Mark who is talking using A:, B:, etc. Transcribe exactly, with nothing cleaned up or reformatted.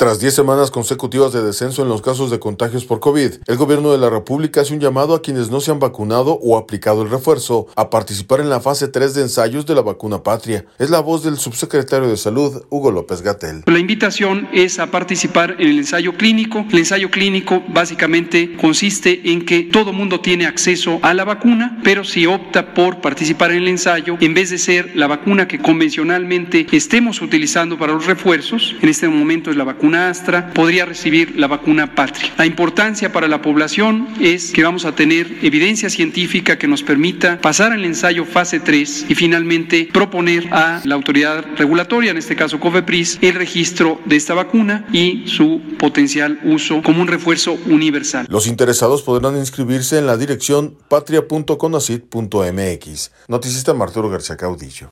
A: Tras diez semanas consecutivas de descenso en los casos de contagios por COVID, el gobierno de la República hace un llamado a quienes no se han vacunado o aplicado el refuerzo a participar en la fase tres de ensayos de la vacuna patria. Es la voz del subsecretario de Salud, Hugo López-Gatell.
B: La invitación es a participar en el ensayo clínico. El ensayo clínico básicamente consiste en que todo mundo tiene acceso a la vacuna, pero si opta por participar en el ensayo, en vez de ser la vacuna que convencionalmente estemos utilizando para los refuerzos, en este momento es la vacuna Astra, podría recibir la vacuna patria. La importancia para la población es que vamos a tener evidencia científica que nos permita pasar al ensayo fase tres y finalmente proponer a la autoridad regulatoria, en este caso COFEPRIS, el registro de esta vacuna y su potencial uso como un refuerzo universal.
A: Los interesados podrán inscribirse en la dirección patria punto conacit punto m x. Noticista Arturo García Caudillo.